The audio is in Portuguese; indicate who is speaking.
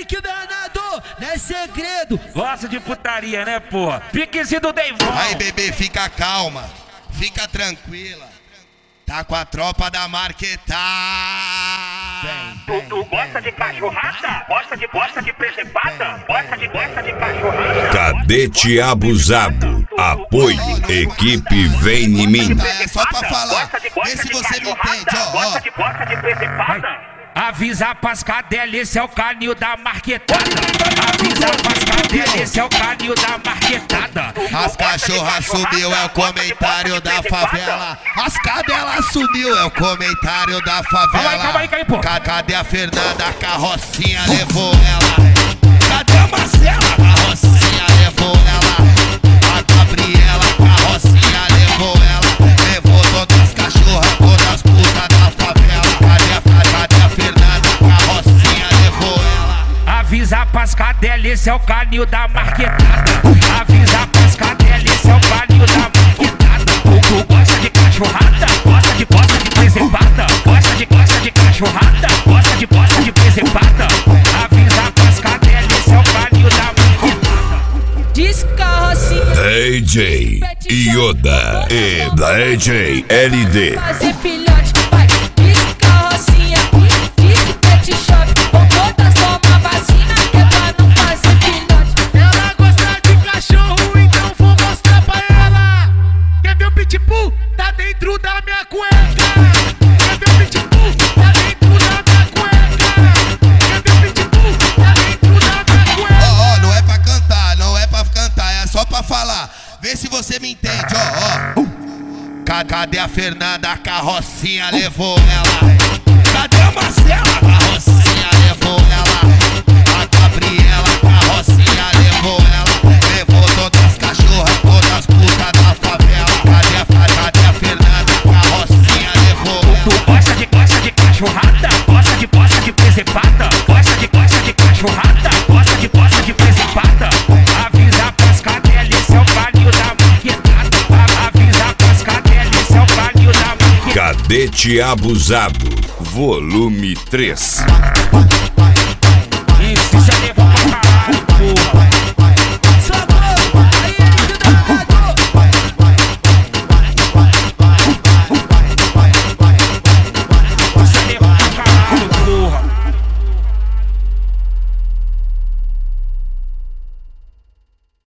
Speaker 1: Eric Bernardo, não é segredo.
Speaker 2: Gosta de putaria, né, porra? Piquezinho do Deivão.
Speaker 3: Aí, bebê, fica calma, fica tranquila. Tá com a tropa da Marquetá.
Speaker 2: Tu gosta de cachorrada? Gosta de presepada? Gosta de cachorrada?
Speaker 4: Cadete abusado. Apoio. Equipe Vem em Mim.
Speaker 3: É só pra falar. Vê se você me entende, ó.
Speaker 2: Gosta de presepada? Avisa pras cadelas, esse é o canil da marquetada. Avisa pras cadelas, esse é o canil da marquetada.
Speaker 3: As cachorras sumiu, é o comentário da favela. As cadelas sumiu, é o comentário da favela.
Speaker 2: Calma aí, pô.
Speaker 3: Cadê a Fernanda? A carrocinha levou ela. Cadê a Marcela? A carrocinha levou ela. A Gabriela, a carrocinha levou ela. Levou todas as cachorras, todas as putas da favela. Cadê a Fernanda? A carrocinha levou ela.
Speaker 2: Avisa pras cadelas, esse é o canil da marquetada. Avisa pras cadelas, esse é o canil da marquetada. Tu gosta de cachorrada? Gosta de presepada? Gosta de cachorrada? Gosta de presepada? Avisa pras cadelas, esse é o canil da marquetada.
Speaker 1: Diz carrocinha.
Speaker 4: DJ Yoda e DJ LD.
Speaker 1: Fazer filhote, vai. Diz carrocinha. Diz pet shop. Vou botar só uma vacina que é pra não fazer filhote.
Speaker 5: Ela gosta de cachorro, então vou mostrar pra ela. Quer ver o pitbull? Tá dentro da minha cueca. Quer ver o pitbull? Tá dentro da minha cueca. Quer ver o pitbull? Tá dentro da minha cueca.
Speaker 3: Ó, não é pra cantar, não é pra cantar, é só pra falar. Vê se você me entende, ó. Cadê a Fernanda? A carrocinha levou ela. Cadê a Marcela? A carrocinha levou ela. A Gabriela, a carrocinha levou ela. Levou todas as cachorras, todas as putas da favela. Cadê a Fernanda? A carrocinha levou ela.
Speaker 2: Tu gosta de cachorrada? Gosta de presepada? Gosta de cachorrada? Gosta de presepada? Avisa pras cadelas, esse é o canil da marquetada. Avisa pras cadelas, esse é o canil da marquetada.
Speaker 4: Cadete abusado. Volume 3.
Speaker 2: Isso é